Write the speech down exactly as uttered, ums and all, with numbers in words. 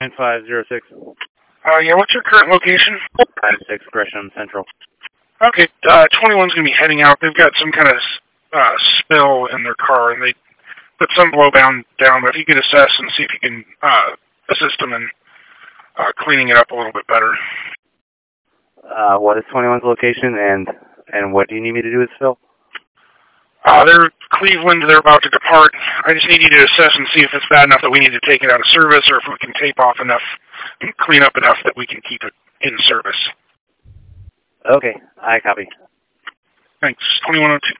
nine five zero six. Uh, yeah, what's your current location? five six Gresham Central. Okay, uh, twenty-one's going to be heading out. They've got some kind of uh, spill in their car, and they put some blow down, down, but if you could assess and see if you can uh, assist them in uh, cleaning it up a little bit better. Uh, what is twenty-one's location, and and what do you need me to do with Phil? Uh, they're Cleveland. They're about to depart. I just need you to assess and see if it's bad enough that we need to take it out of service, or if we can tape off enough and clean up enough that we can keep it in service. Okay, I copy. Thanks. twenty-one oh two.